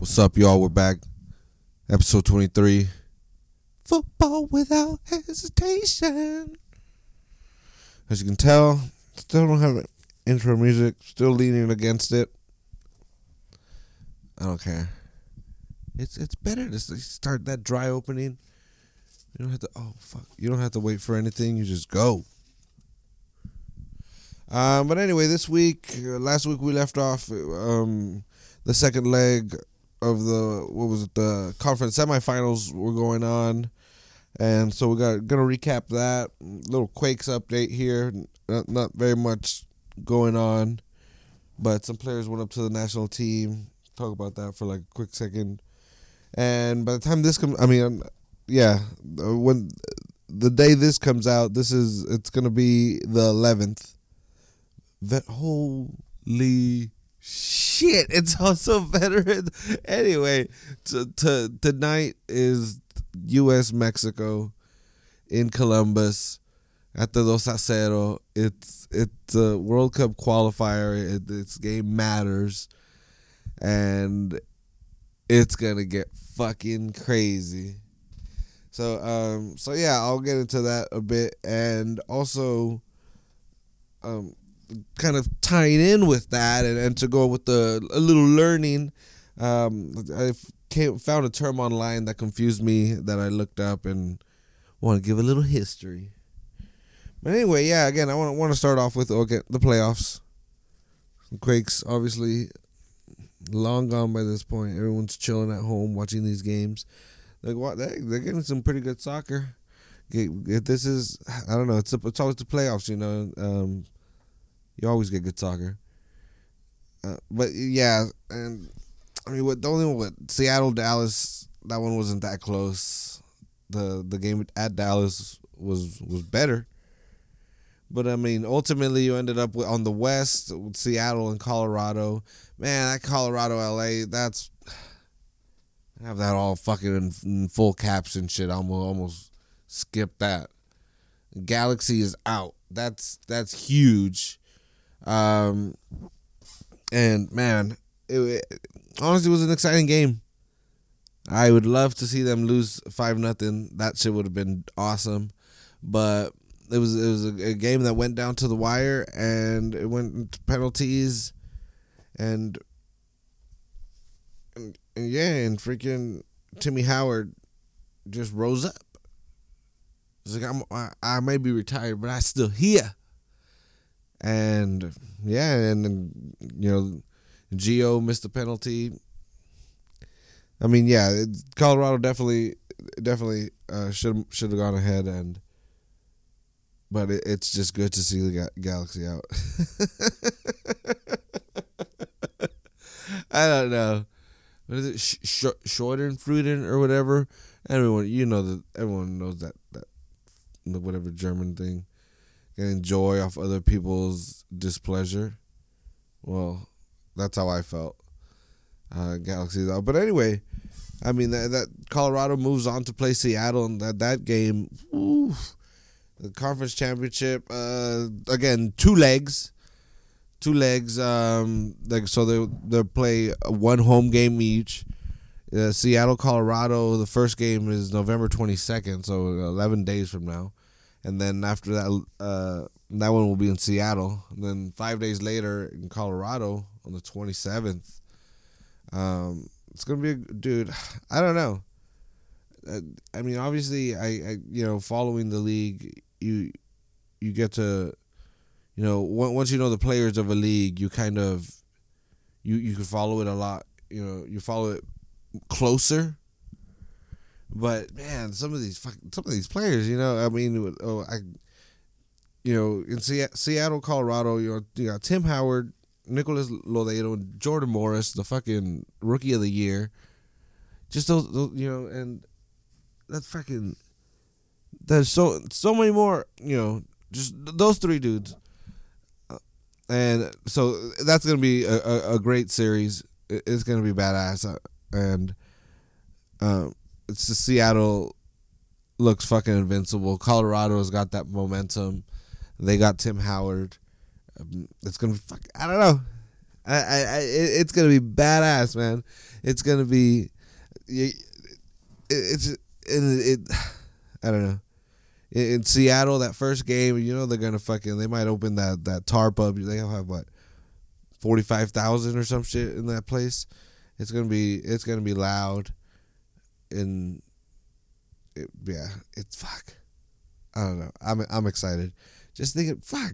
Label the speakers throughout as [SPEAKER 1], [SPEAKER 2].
[SPEAKER 1] What's up, y'all? We're back. Episode 23. Football without hesitation. As you can tell, still don't have intro music. Still leaning against it. I don't care. It's better to start that dry opening. You don't have to. You don't have to wait for anything. You just go. But anyway, this week, last week we left off the second leg of the conference semifinals were going on, and so we're gonna recap that. Little Quakes update here. Not very much going on, but some players went up to the national team. Talk about that for like a quick second. And by the time this comes, when the day this comes out, it's gonna be the 11th. That holy shit! It's also veteran. Anyway, tonight is U.S. Mexico in Columbus at the 2-0. It's a World Cup qualifier. This game matters, and it's gonna get fucking crazy. So yeah, I'll get into that a bit, and also kind of tying in with that, and to go with a little learning. I found a term online that confused me that I looked up and want to give a little history. But anyway, yeah, again, I want to start off with the playoffs. The Quakes, obviously, long gone by this point. Everyone's chilling at home watching these games. They're getting some pretty good soccer. This is, I don't know, it's always the playoffs, you know. You always get good soccer. But yeah, and I mean, the only one with Seattle, Dallas, that one wasn't that close. The game at Dallas was better. But I mean, ultimately you ended up on the West with Seattle and Colorado. Man, that Colorado LA, I have that all fucking in full caps and shit. I almost skip that. Galaxy is out. That's huge. And man, it honestly was an exciting game. I would love to see them lose 5-0. That shit would have been awesome. But it was a game that went down to the wire, and it went into penalties, and freaking Timmy Howard just rose up. It's like, I may be retired, but I still here. And yeah, and you know, Gio missed the penalty. I mean, yeah, Colorado definitely should have gone ahead, but it's just good to see the Galaxy out. I don't know. What is it? Schadenfreude or whatever. Everyone knows that whatever German thing. Getting joy off other people's displeasure. Well, that's how I felt. Galaxy's out. But anyway, I mean, that Colorado moves on to play Seattle, and that game, the conference championship, again, two legs. So they play one home game each. Seattle, Colorado, the first game is November 22nd, so 11 days from now. And then after that, that one will be in Seattle. And then 5 days later in Colorado on the 27th. It's going to be dude, I don't know. I mean, obviously, I following the league, you get to, once you know the players of a league, you kind of, you can follow it a lot. You follow it closer. But man, some of these players, in Seattle, Colorado, you got Tim Howard, Nicholas Lodeiro, Jordan Morris, the fucking rookie of the year. Just those and that's fucking. There's so many more, just those three dudes, and so that's gonna be a great series. It's gonna be badass, and it's the Seattle looks fucking invincible. Colorado's got that momentum. They got Tim Howard. It's gonna be I don't know. It's gonna be badass, man. It's gonna be. It I don't know. In Seattle, that first game, they're gonna they might open that tarp up. They'll have what, 45,000 or some shit in that place. It's gonna be loud, and it's fuck. I don't know. I'm excited. Just thinking, fuck.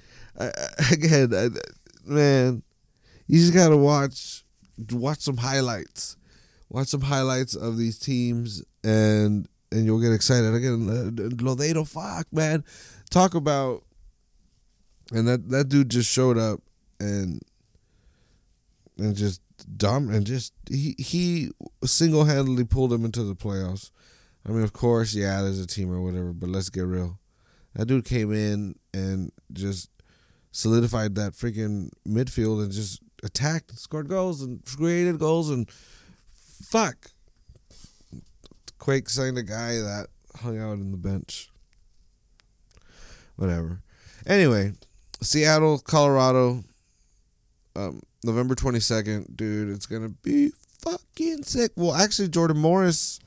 [SPEAKER 1] Man, you just gotta watch some highlights. Watch some highlights of these teams, and you'll get excited. Again, Lodeiro, fuck, man. Talk about, and that dude just showed up and just dumb, and just he single-handedly pulled him into the playoffs. I mean, of course, yeah, there's a team or whatever, but let's get real. That dude came in and just solidified that freaking midfield and just attacked, scored goals, and created goals, and fuck. Quake signed a guy that hung out in the bench. Whatever. Anyway, Seattle, Colorado, November 22nd. Dude, it's going to be fucking sick. Well, actually, Jordan Morris,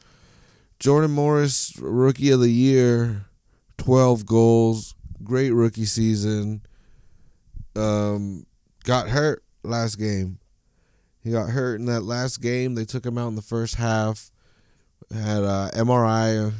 [SPEAKER 1] Rookie of the Year, 12 goals, great rookie season. Got hurt last game. He got hurt in that last game. They took him out in the first half. Had MRI.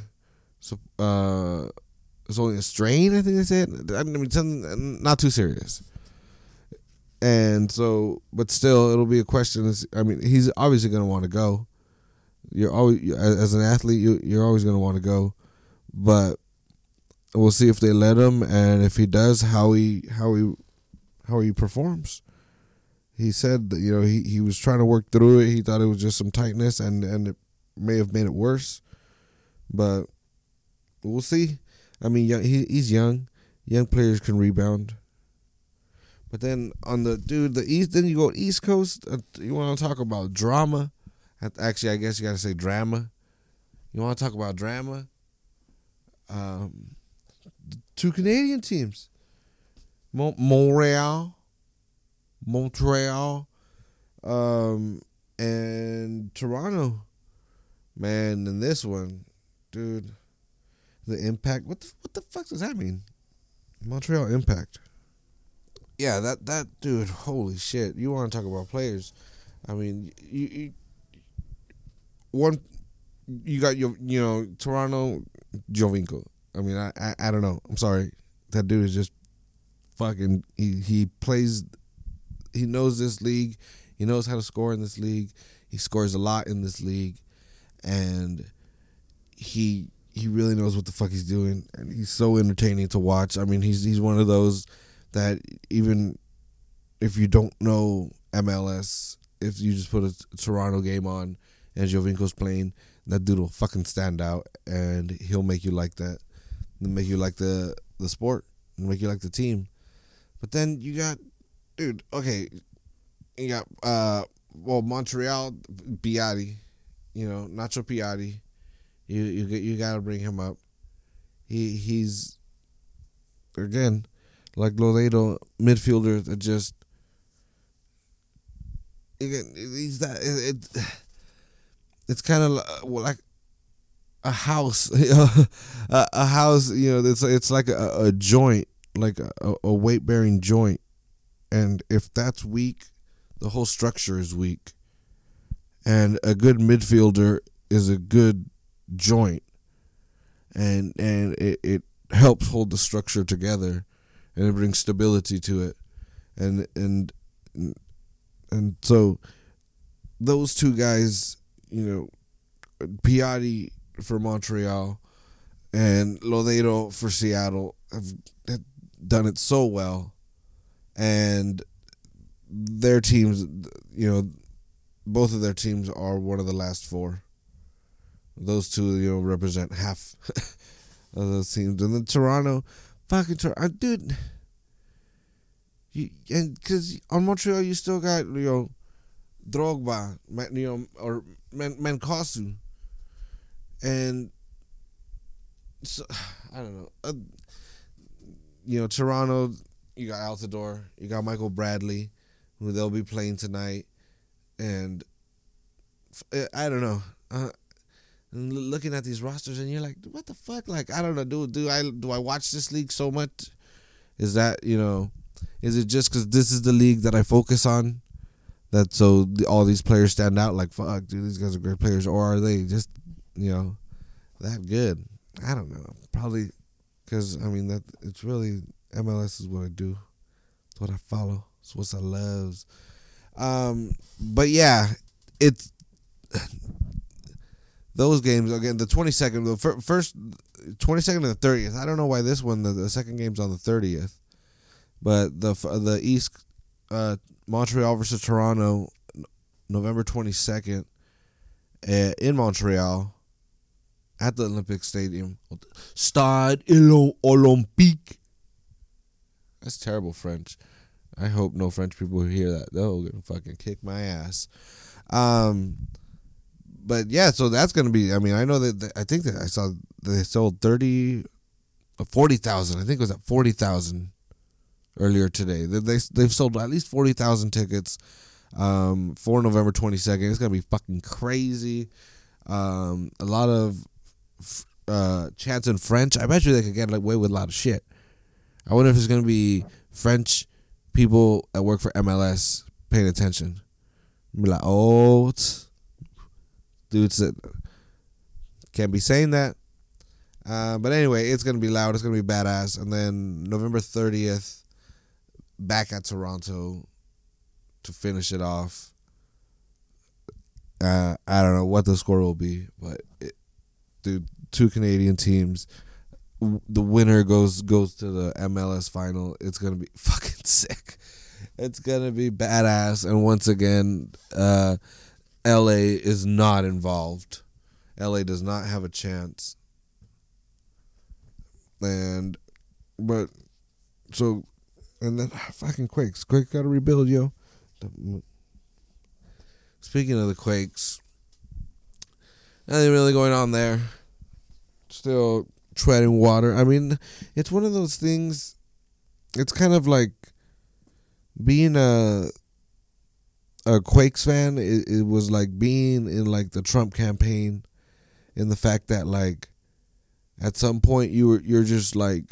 [SPEAKER 1] It's only a strain, I think they said. I mean, something not too serious. And so, but still, it'll be a question. I mean, he's obviously going to want to go. You're always, as an athlete, you're always going to want to go. But we'll see if they let him, and if he does, how he performs. He said that he was trying to work through it. He thought it was just some tightness, and it may have made it worse. But we'll see. I mean, he's young. Young players can rebound. But then on the East, then you go East Coast. You want to talk about drama? Actually, I guess you got to say drama. You want to talk about drama? Two Canadian teams, Montreal, and Toronto. Man, in this one, dude, the Impact. What the fuck does that mean? Montreal Impact. Yeah, that dude. Holy shit! You want to talk about players? I mean, you got your Toronto Giovinco. I mean, I don't know. I'm sorry. That dude is just fucking. He plays. He knows this league. He knows how to score in this league. He scores a lot in this league, and he really knows what the fuck he's doing, and he's so entertaining to watch. I mean, he's one of those that even if you don't know MLS, if you just put a Toronto game on and Giovinco's playing, that dude will fucking stand out, and he'll make you like that, and make you like the sport, and make you like the team. But then you got, dude, okay, you got Montreal, Piatti, Nacho Piatti. You gotta bring him up. He's again like Lodeiro, midfielder that just he's that it's kind of like a house, a house. It's like a joint, like a weight bearing joint, and if that's weak, the whole structure is weak. And a good midfielder is a good joint, and it helps hold the structure together, and it brings stability to it, and so those two guys, Piatti for Montreal and Lodeiro for Seattle have done it so well, and their teams, both of their teams are one of the last four. Those two, represent half of those teams. And then Toronto, fucking Toronto, dude. And because on Montreal, you still got, Drogba, or Mancosu. And so, I don't know. Toronto, you got Altidore, you got Michael Bradley, who they'll be playing tonight, and I don't know. Looking at these rosters, and you're like, what the fuck? Like, I don't know. Do I watch this league so much? Is that, is it just because this is the league that I focus on? That so all these players stand out? Like, fuck, dude, these guys are great players, or are they just, that good? I don't know. Probably because that it's really MLS is what I do. It's what I follow. It's what I love. But yeah, it's those games again. The 22nd, the first 22nd and the 30th. I don't know why this one. The second game's on the 30th, but the East, Montreal versus Toronto, November 22nd, in Montreal, at the Olympic Stadium, Stade Olympique. That's terrible French. I hope no French people hear that. They'll fucking kick my ass. But yeah, so that's gonna be. I know that I think that I saw they sold 40,000. I think it was at 40,000 earlier today. They've sold at least 40,000 tickets for November 22nd. It's gonna be fucking crazy. A lot of chants in French. I bet you they could get away with a lot of shit. I wonder if it's gonna be French people that work for MLS paying attention. Be like, oh, dude said can't be saying that. But anyway, it's gonna be loud. It's gonna be badass. And then November 30th, back at Toronto to finish it off. I don't know what the score will be, but dude, two Canadian teams. The winner goes to the MLS final. It's gonna be fucking sick. It's gonna be badass. And once again, LA is not involved. LA does not have a chance. And then fucking Quakes. Quakes gotta rebuild, yo. Speaking of the Quakes, nothing really going on there. Still treading water. It's one of those things. It's kind of like being a Quakes fan. It was like being in like the Trump campaign, in the fact that like at some point you're just like,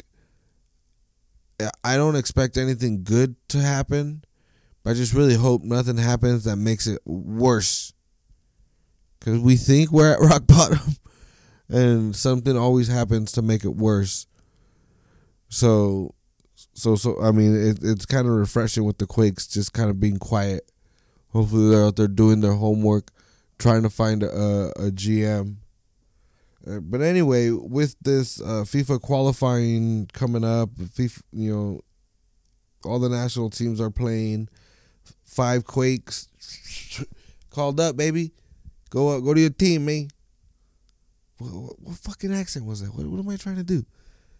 [SPEAKER 1] I don't expect anything good to happen, but I just really hope nothing happens that makes it worse. Because we think we're at rock bottom, and something always happens to make it worse. So it's kind of refreshing with the Quakes just kind of being quiet. Hopefully they're out there doing their homework, trying to find a GM. But anyway, with this FIFA qualifying coming up, FIFA, all the national teams are playing. 5 Quakes called up, baby. Go to your team, man. What fucking accent was that? What am I trying to do?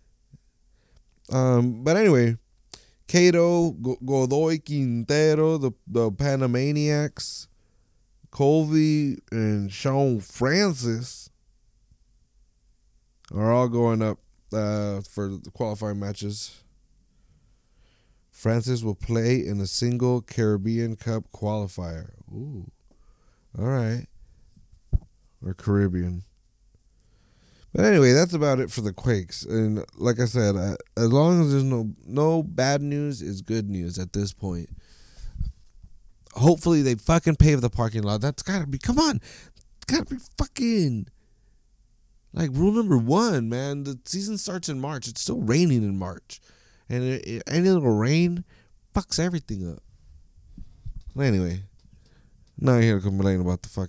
[SPEAKER 1] But anyway, Cato, Godoy, Quintero, the Panamaniacs, Colby, and Sean Francis are all going up for the qualifying matches. Francis will play in a single Caribbean Cup qualifier. Ooh. All right. Or Caribbean. But anyway, that's about it for the Quakes. And like I said, as long as there's no bad news, is good news at this point. Hopefully they fucking pave the parking lot. That's gotta be, come on. Gotta be fucking, like, rule number 1, man. The season starts in March. It's still raining in March. And any little rain fucks everything up. Well, anyway, I'm not here to complain about the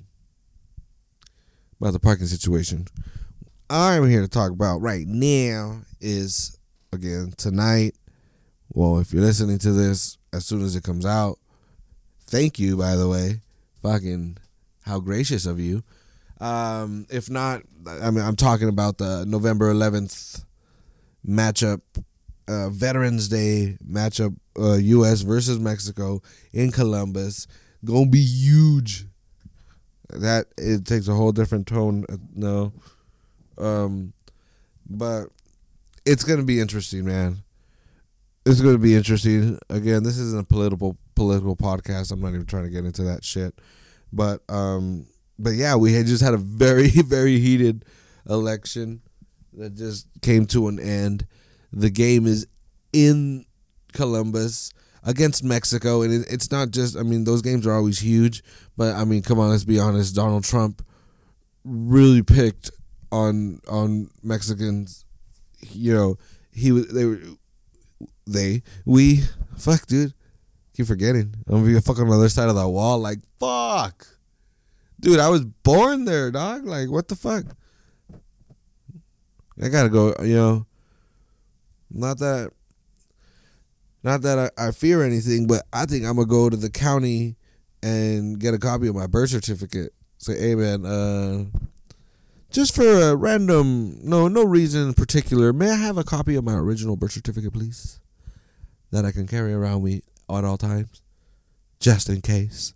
[SPEAKER 1] parking situation. I'm here to talk about right now is, again, tonight. Well, if you're listening to this as soon as it comes out, thank you, by the way. Fucking how gracious of you. If not, I'm talking about the November 11th matchup, Veterans Day matchup, U.S. versus Mexico in Columbus. Gonna be huge. That, it takes a whole different tone. No. But it's gonna be interesting, man. It's gonna be interesting. Again, this isn't a political podcast. I'm not even trying to get into that shit. But yeah, we had just had a very, very heated election that just came to an end. The game is in Columbus against Mexico, and it's not just, I mean, those games are always huge, but I mean, come on, let's be honest, Donald Trump really picked on Mexicans. You know, fuck, dude, keep forgetting. I'm gonna be fucking on the other side of the wall, like, fuck. Dude, I was born there, dog. Like, what the fuck? I gotta go, you know. Not that I fear anything, but I think I'm gonna go to the county and get a copy of my birth certificate. Say, hey man, just for a random, no reason in particular, may I have a copy of my original birth certificate, please? That I can carry around me at all times, just in case.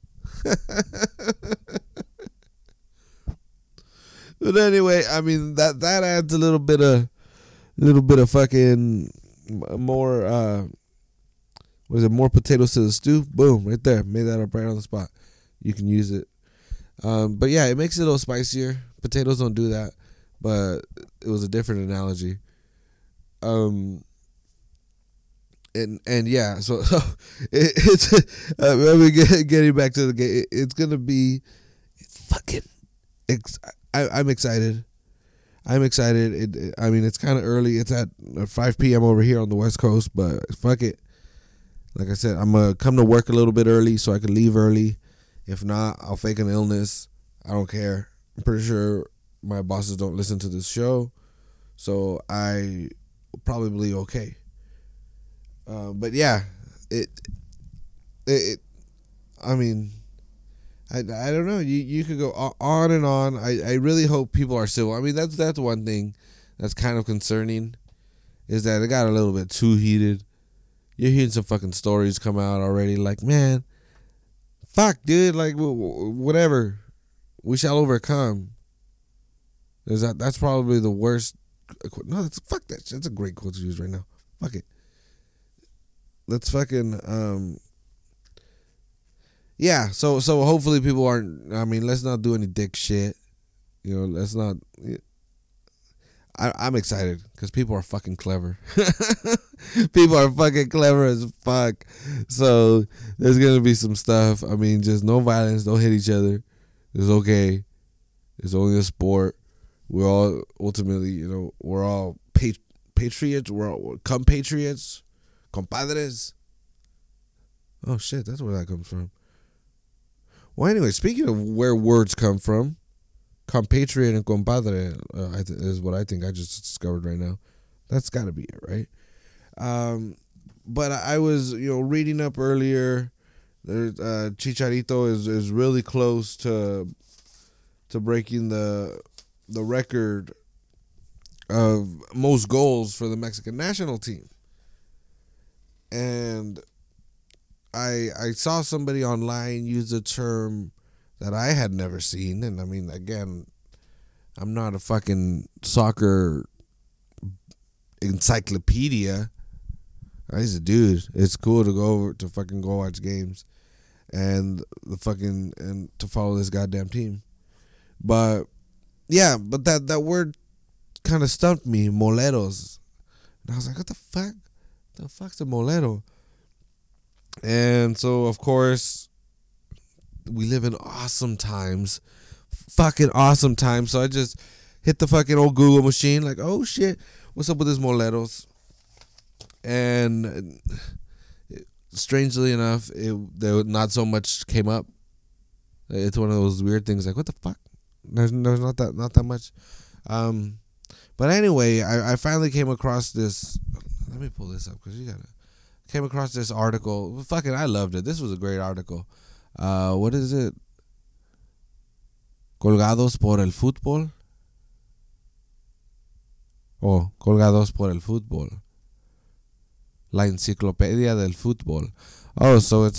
[SPEAKER 1] But anyway, I mean that adds a little bit of fucking more. Was it more potatoes to the stew? Boom, right there. Made that up right on the spot. You can use it. But yeah, it makes it a little spicier. Potatoes don't do that, but it was a different analogy. And yeah, so it's getting back to the game. It's gonna be fucking. I'm excited. I'm excited. I mean, it's kind of early. It's at 5 p.m. over here on the West Coast, but fuck it. Like I said, I'm going to come to work a little bit early so I can leave early. If not, I'll fake an illness. I don't care. I'm pretty sure my bosses don't listen to this show, so I probably okay. But yeah, I mean, I don't know. You could go on and on. I really hope people are civil. I mean, that's one thing that's kind of concerning, is that it got a little bit too heated. You're hearing some fucking stories come out already. Like, man, fuck, dude. Like, whatever. We shall overcome. That's probably the worst. No, fuck that shit. That's a great quote to use right now. Fuck it. Let's fucking yeah, so hopefully people aren't, I mean, let's not do any dick shit. You know, let's not. I'm excited because people are fucking clever. People are fucking clever as fuck. So there's going to be some stuff. I mean, just no violence. Don't hit each other. It's okay. It's only a sport. We're all ultimately, you know, we're all patriots. We're compatriots. Compadres. Oh, shit. That's where that comes from. Well, anyway, speaking of where words come from, compatriot and compadre is what I think I just discovered right now. That's got to be it, right? But I was, you know, reading up earlier. Chicharito is really close to breaking the record of most goals for the Mexican national team. And I saw somebody online use a term that I had never seen. And I mean, again, I'm not a fucking soccer encyclopedia. He's a dude. It's cool to go watch games and to follow this goddamn team. But yeah, but that word kind of stumped me, moleros. And I was like, what the fuck? The fuck's a molero? And so, of course, we live in awesome times. Fucking awesome times. So I just hit the fucking old Google machine, like, oh shit, what's up with this moleros? And strangely enough, there not so much came up. It's one of those weird things, like, what the fuck? There's not that much. But anyway, I finally came across this. Let me pull this up because came across this article. Fucking, I loved it. This was a great article. What is it? Colgados por el fútbol. Oh, colgados por el fútbol. La enciclopedia del fútbol. Oh, so it's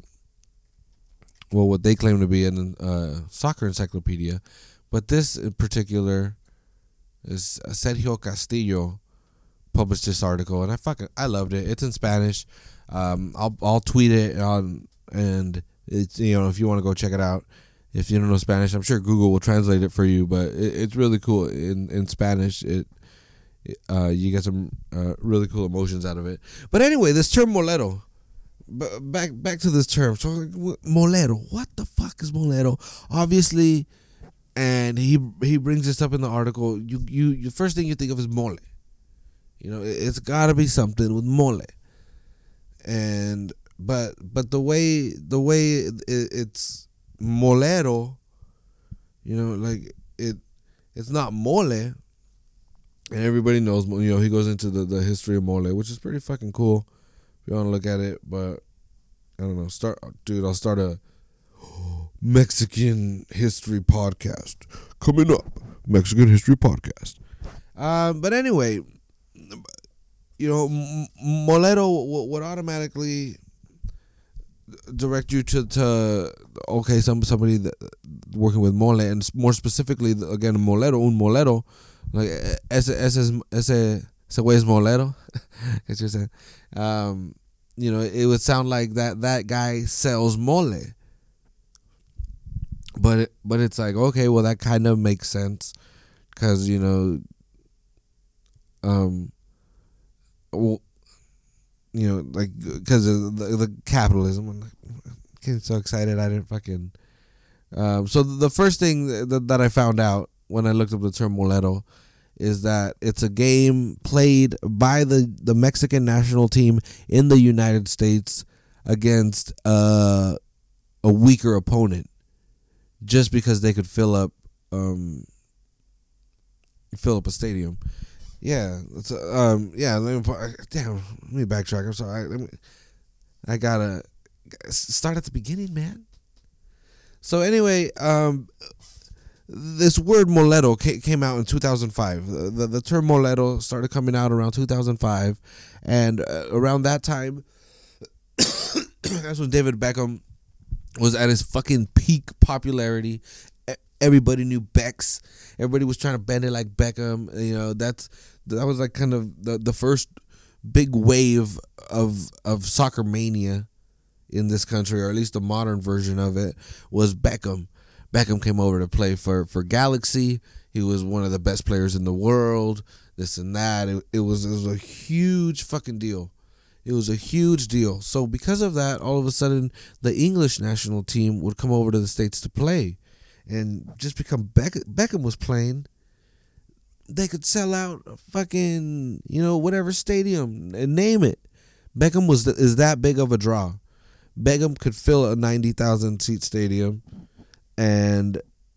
[SPEAKER 1] what they claim to be a soccer encyclopedia, but this in particular is Sergio Castillo published this article, and I loved it. It's in Spanish. I'll tweet it on, and it's, if you want to go check it out. If you don't know Spanish, I'm sure Google will translate it for you, but it's really cool in Spanish. You get some really cool emotions out of it. But anyway, this term molero. Back to this term. So molero, what the fuck is molero? Obviously, and he brings this up in the article. You first thing you think of is mole. It's got to be something with mole. And but the way it's molero, like it's not mole. And everybody knows, he goes into the history of mole, which is pretty fucking cool if you want to look at it. But I don't know, I'll start a Mexican history podcast coming up. Mexican history podcast. But anyway, molero would automatically direct you to okay, somebody that working with mole, and more specifically, again, un molero, like ese güey es molero. What you're saying? It would sound like that guy sells mole. But it's like, okay, well, that kind of makes sense, because like, because of the capitalism. I'm getting so excited I didn't fucking. So the first thing that I found out when I looked up the term molero is that it's a game played by the Mexican national team in the United States against a weaker opponent, just because they could fill up a stadium. Yeah, damn. Let me backtrack. I'm sorry. I gotta start at the beginning, man. So anyway, this word molero came out in 2005. The term molero started coming out around 2005, and around that time, that's when David Beckham was at his fucking peak popularity. Everybody knew Becks. Everybody was trying to bend it like Beckham. That was like kind of the first big wave of soccer mania in this country, or at least the modern version of it, was Beckham. Beckham came over to play for Galaxy. He was one of the best players in the world. This and that. It was a huge fucking deal. It was a huge deal. So because of that, all of a sudden, the English national team would come over to the States to play. And just because Beckham was playing, they could sell out a fucking, whatever stadium, and name it. Beckham is that big of a draw. Beckham could fill a 90,000 seat stadium, and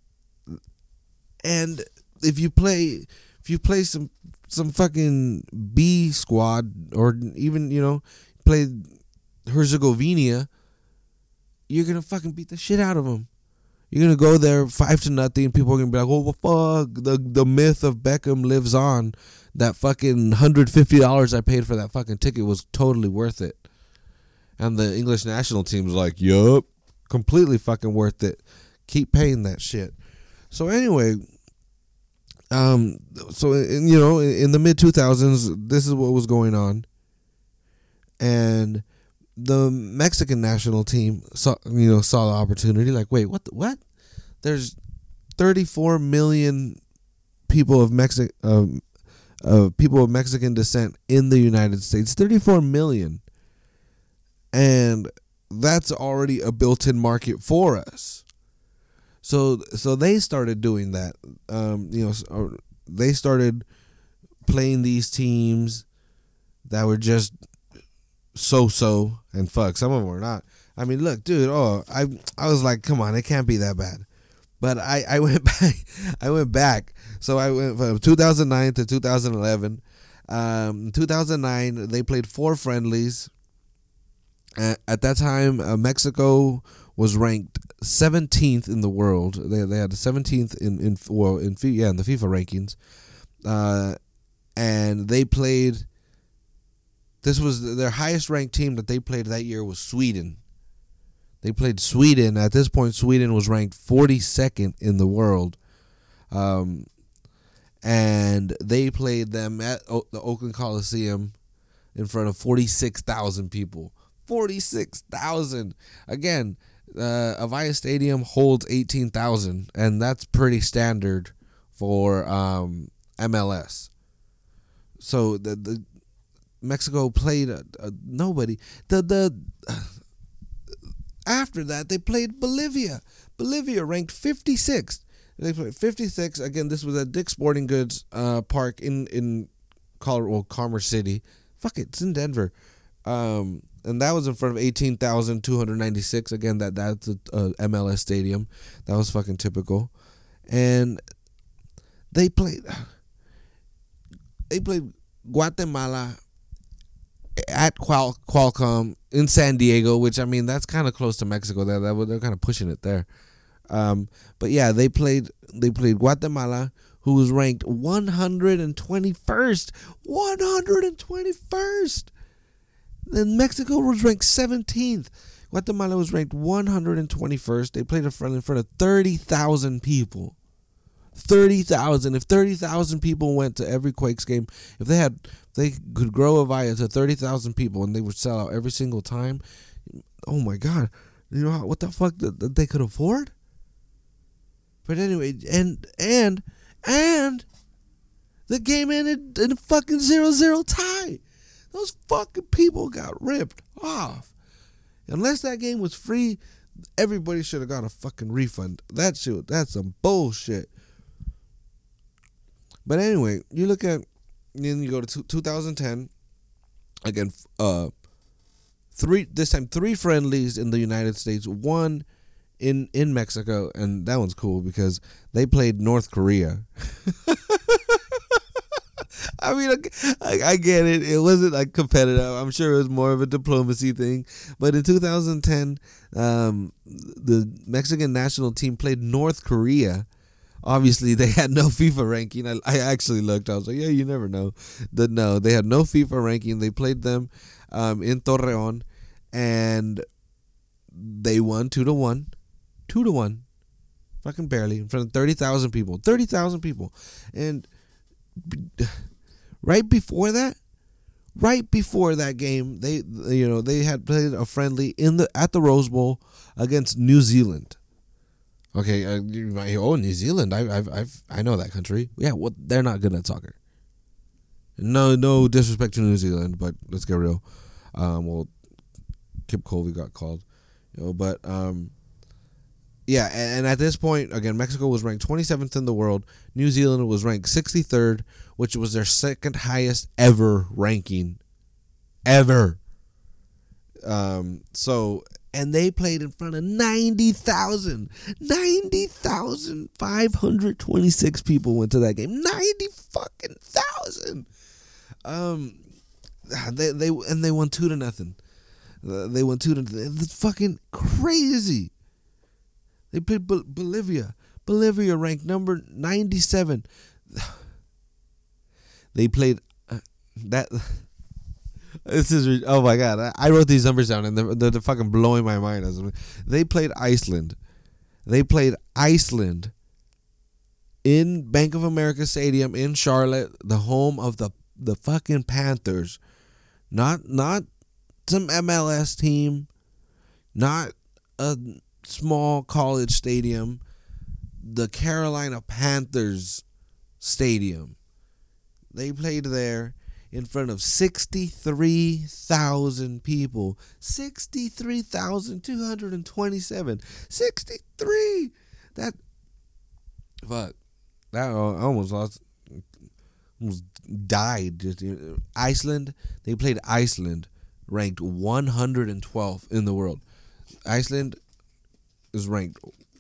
[SPEAKER 1] if you play some fucking B squad, or even play Herzegovina, you're gonna fucking beat the shit out of them. You're gonna go there 5-0. People are gonna be like, "Oh, well, fuck!" The myth of Beckham lives on. That fucking $150 I paid for that fucking ticket was totally worth it. And the English national team's like, "Yup, completely fucking worth it. Keep paying that shit." So anyway, in the mid 2000s, this is what was going on, and the Mexican national team saw the opportunity. Like, wait, what? There's 34 million people of Mexican descent in the United States. 34 million, and that's already a built-in market for us. So they started doing that. They started playing these teams that were just so and fuck. Some of them were not. I mean, look, dude. I was like, come on, it can't be that bad. But I went back. So I went from 2009 to 2011. 2009, they played 4 friendlies. At that time, Mexico was ranked 17th in the world. They had the 17th in the FIFA rankings, and they played. This was their highest ranked team that they played that year was Sweden. They played Sweden. At this point, Sweden was ranked 42nd in the world, and they played them at the Oakland Coliseum. in front of 46,000 people. 46,000. Again, Avaya Stadium holds 18,000, and that's pretty standard for MLS. So the Mexico played nobody. After that, they played Bolivia. Bolivia ranked 56th. They played 56th. Again, this was at Dick's Sporting Goods Park in Commerce City. Fuck it, it's in Denver. And that was in front of 18,296. Again, that's a MLS stadium. That was fucking typical. And they played Guatemala at Qualcomm in San Diego, which, I mean, that's kind of close to Mexico. They're kind of pushing it there. But yeah, they played Guatemala, who was ranked 121st. 121st. Then Mexico was ranked 17th. Guatemala was ranked 121st. They played in front of 30,000 people. 30,000. If 30,000 people went to every Quakes game, if they could grow Avaya to 30,000 people and they would sell out every single time, oh my God. You know what the fuck that they could afford? But anyway, and the game ended in a fucking 0-0 tie. Those fucking people got ripped off. Unless that game was free, everybody should have got a fucking refund. That's some bullshit. But anyway, you look at, then you go to 2010. Again, three friendlies in the United States, one in Mexico, and that one's cool because they played North Korea. I mean, I get it. It wasn't like competitive. I'm sure it was more of a diplomacy thing. But in 2010, the Mexican national team played North Korea. Obviously, they had no FIFA ranking. I actually looked. I was like, yeah, you never know. No, they had no FIFA ranking. They played them in Torreon, and they won 2-1. 2-1. Fucking barely. In front of 30,000 people. 30,000 people. And right before that game, they had played a friendly at the Rose Bowl against New Zealand. Okay, you might hear, New Zealand. I know that country. Yeah, well, they're not good at soccer. No disrespect to New Zealand, but let's get real. Well, Kip Colby got called, but yeah, and at this point, again, Mexico was ranked 27th in the world. New Zealand was ranked 63rd, which was their second highest ever ranking, ever. And they played in front of 90,526 people went to that game. 90,000. They won 2-0. They won 2-0. It's fucking crazy. They played Bolivia. Bolivia ranked number 97. They played that. This is, oh my God. I wrote these numbers down and they're fucking blowing my mind. They played Iceland. In Bank of America Stadium in Charlotte, the home of the fucking Panthers. Not some MLS team. Not a small college stadium. The Carolina Panthers Stadium. They played there in front of 63,000 people. 63,227. 63. That almost died. Iceland. They played Iceland, ranked 112 in the world. Iceland is ranked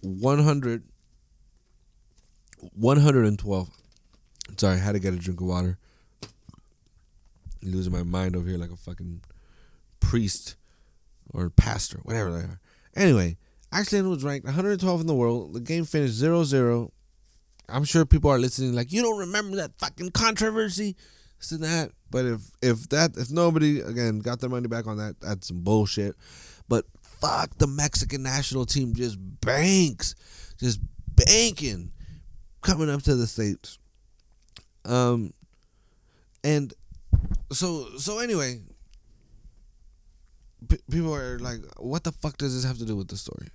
[SPEAKER 1] 112. Sorry, I had to get a drink of water. Losing my mind over here like a fucking priest or pastor, whatever they are. Anyway, Iceland was ranked 112 in the world. The game finished 0-0. I'm sure people are listening like, you don't remember that fucking controversy? This and that. But if nobody, again, got their money back on that, that's some bullshit. But fuck, the Mexican national team just banking coming up to the States. And so anyway, people are like, what the fuck does this have to do with the story?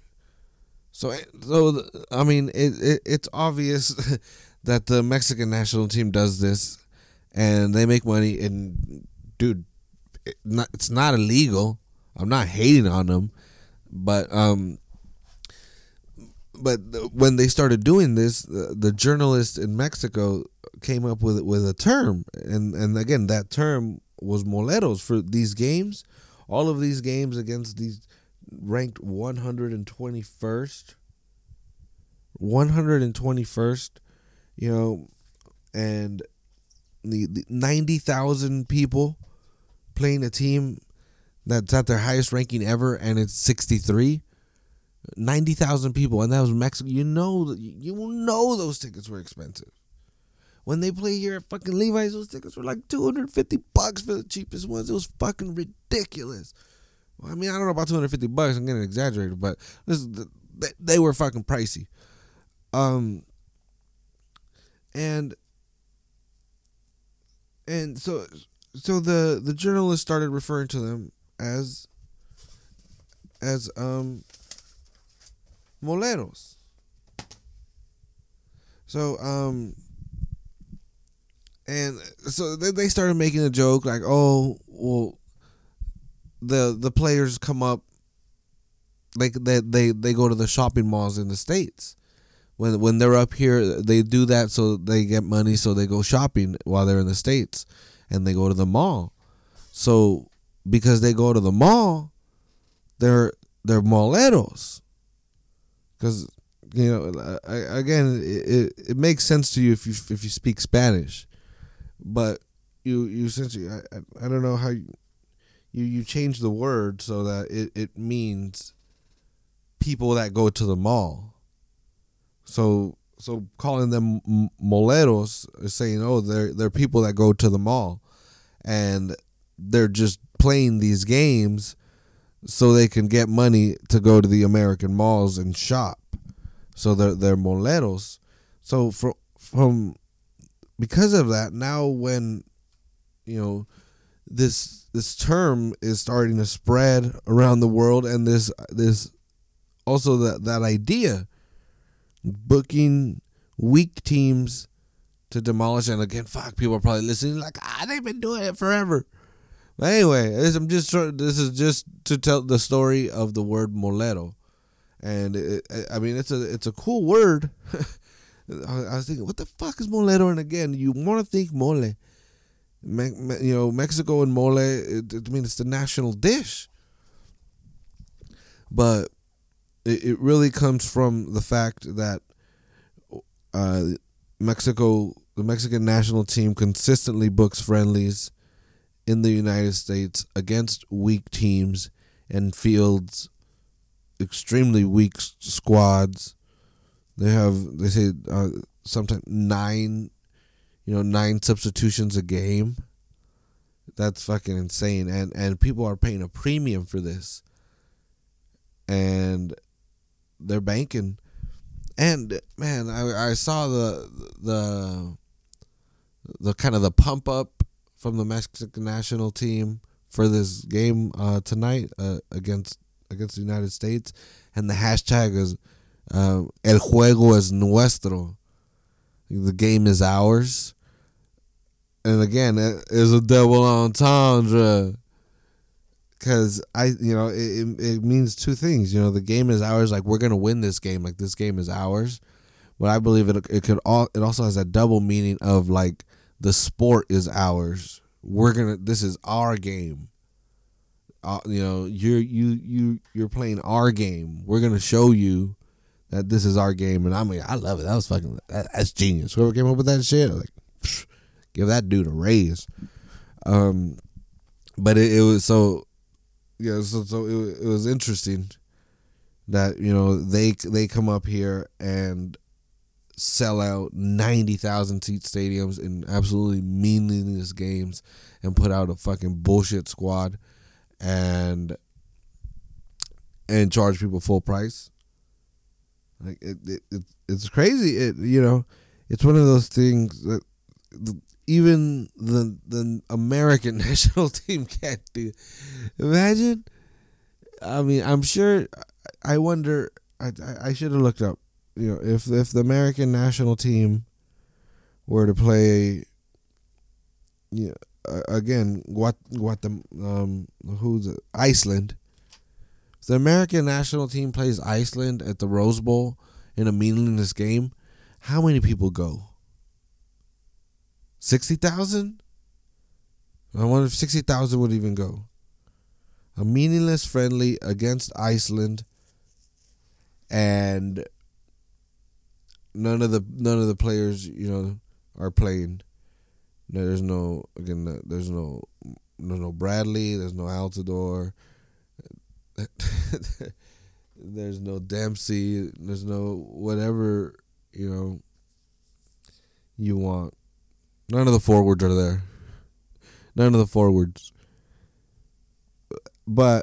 [SPEAKER 1] I mean, it's obvious that the Mexican national team does this, and they make money. And dude, it's not illegal. I'm not hating on them, but when they started doing this, the journalists in Mexico came up with a term, and again, that term was moleros for these games. All of these games against these ranked 121st, and the 90,000 people playing a team that's at their highest ranking ever, and it's 63. 90,000 people, and that was Mexico. You know those tickets were expensive. When they play here at fucking Levi's, those tickets were like $250 for the cheapest ones. It was fucking ridiculous. Well, I mean, I don't know about $250. I'm getting exaggerated, but they were fucking pricey. And so the journalists started referring to them as moleros. So and so they started making a joke like, oh, well, the players come up, like they go to the shopping malls in the States. When they're up here, they do that so they get money, so they go shopping while they're in the States, and they go to the mall. So because they go to the mall, they're moleros. Because again, it makes sense to you if you speak Spanish, but you essentially, I don't know how you change the word so that it means people that go to the mall. So calling them moleros is saying, oh, they're people that go to the mall, and they're just playing these games so they can get money to go to the American malls and shop. So they're moleros. So from because of that, now when this term is starting to spread around the world, and this also that idea, booking weak teams to demolish. And again, fuck, people are probably listening like, they've been doing it forever. But anyway, this is just to tell the story of the word molero, and it's a cool word. I was thinking, what the fuck is molero? And again, you want to think mole. Mexico and mole. It's the national dish, but it really comes from the fact that Mexico, the Mexican national team, consistently books friendlies in the United States against weak teams and fields extremely weak squads. They say sometimes nine substitutions a game. That's fucking insane, and people are paying a premium for this, and they're banking. And man, I saw the kind of the pump up from the Mexican national team for this game tonight against the United States, and the hashtag is El juego es nuestro. The game is ours. And again, it is a double entendre, because it means two things. The game is ours, like we're gonna win this game, like this game is ours. But I believe it also has a double meaning of like the sport is ours. This is our game. You're playing our game. We're gonna show you that this is our game. And I mean, I love it. That was that's genius. Whoever came up with that shit, like, give that dude a raise. But it was so it was interesting that they come up here and sell out 90,000 seat stadiums in absolutely meaningless games and put out a fucking bullshit squad and charge people full price. Like it's crazy. It's one of those things that even the American national team can't do. Imagine. I mean, I'm sure. I wonder. I should have looked up. If the American national team were to play, again, who's it? Iceland. If the American national team plays Iceland at the Rose Bowl in a meaningless game, how many people go? 60,000? I wonder if 60,000 would even go. A meaningless friendly against Iceland, and none of the players are playing. There's no Bradley. There's no Altidore. There's no Dempsey. There's no whatever you want. None of the forwards are there. None of the forwards. But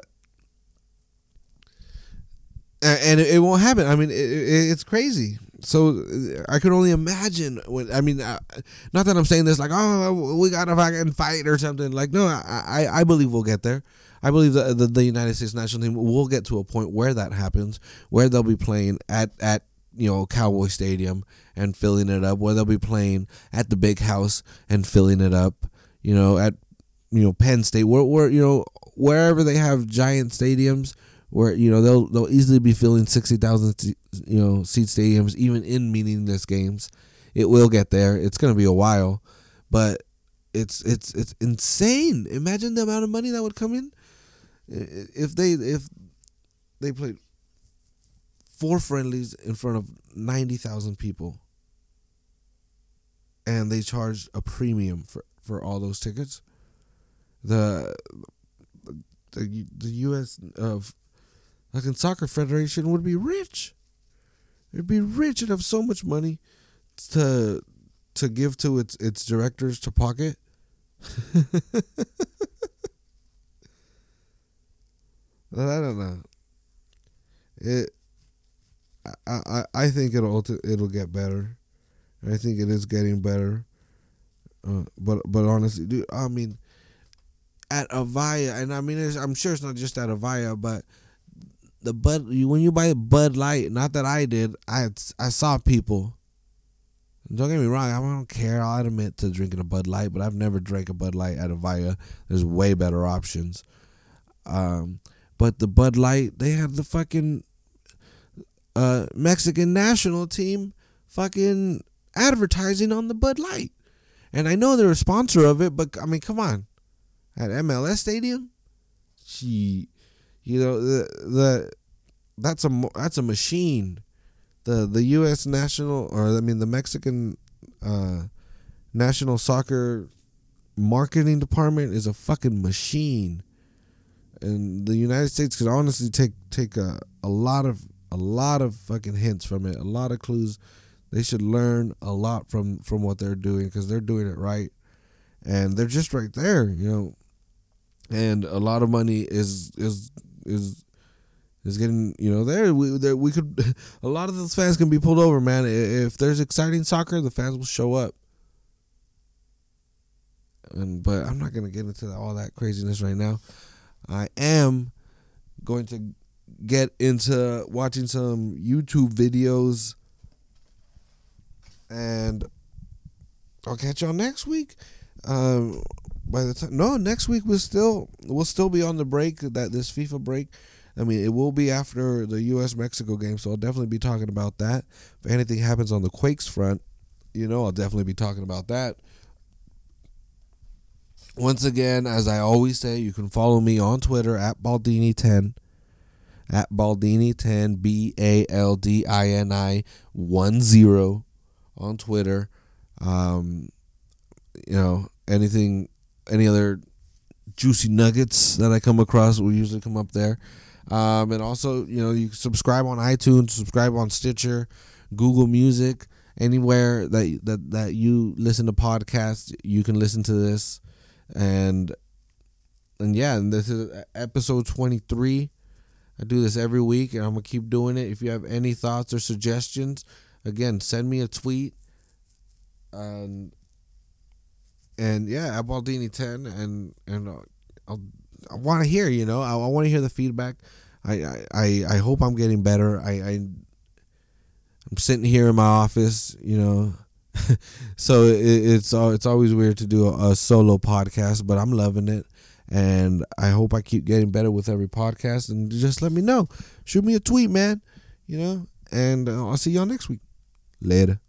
[SPEAKER 1] and it won't happen. I mean, it's crazy. So I could only imagine when. I mean, not that I'm saying this like, oh, we gotta fucking fight or something. Like, no, I believe we'll get there. I believe that the United States national team will get to a point where that happens, where they'll be playing at Cowboy Stadium and filling it up, where they'll be playing at the Big House and filling it up, at Penn State, where wherever they have giant stadiums, where they'll easily be filling 60,000 seat stadiums, even in meaningless games. It will get there. It's gonna be a while, but it's insane. Imagine the amount of money that would come in if they played 4 friendlies in front of 90,000 people, and they charged a premium for all those tickets. The U.S. Soccer Federation would be rich. It'd be rich. It'd have so much money to give to its directors to pocket. I don't know. I think it'll get better. I think it is getting better. But honestly, dude, I mean, at Avaya, and I mean, I'm sure it's not just at Avaya, but when you buy Bud Light, not that I did, I saw people. Don't get me wrong, I don't care. I'll admit to drinking a Bud Light, but I've never drank a Bud Light at Avaya. There's way better options. But the Bud Light, they have the fucking Mexican national team fucking advertising on the Bud Light. And I know they're a sponsor of it, but I mean, come on. At MLS Stadium? That's a machine. The U.S. national, the Mexican national soccer marketing department is a fucking machine. And the United States could honestly take a lot of fucking hints from it, a lot of clues. They should learn a lot from what they're doing, because they're doing it right, and they're just right there, And a lot of money is getting there. We could a lot of those fans can be pulled over, man. If there's exciting soccer, the fans will show up. But I'm not gonna get into all that craziness right now. I am going to get into watching some YouTube videos, and I'll catch y'all next week. Next week we'll still be on the break, this FIFA break. I mean, it will be after the U.S.-Mexico game, so I'll definitely be talking about that. If anything happens on the Quakes front, I'll definitely be talking about that. Once again, as I always say, you can follow me on Twitter at Baldini10, at Baldini10, BALDINI10 on Twitter. Any other juicy nuggets that I come across will usually come up there. And also, you can subscribe on iTunes, subscribe on Stitcher, Google Music, anywhere that you listen to podcasts, you can listen to this. And this is episode 23. I do this every week, and I'm going to keep doing it. If you have any thoughts or suggestions, again, send me a tweet. And And yeah, at Baldini10, and I want to hear, I want to hear the feedback. I hope I'm getting better. I'm sitting here in my office, so it's always weird to do a solo podcast, but I'm loving it, and I hope I keep getting better with every podcast. And just let me know, shoot me a tweet, man, and I'll see y'all next week. Later.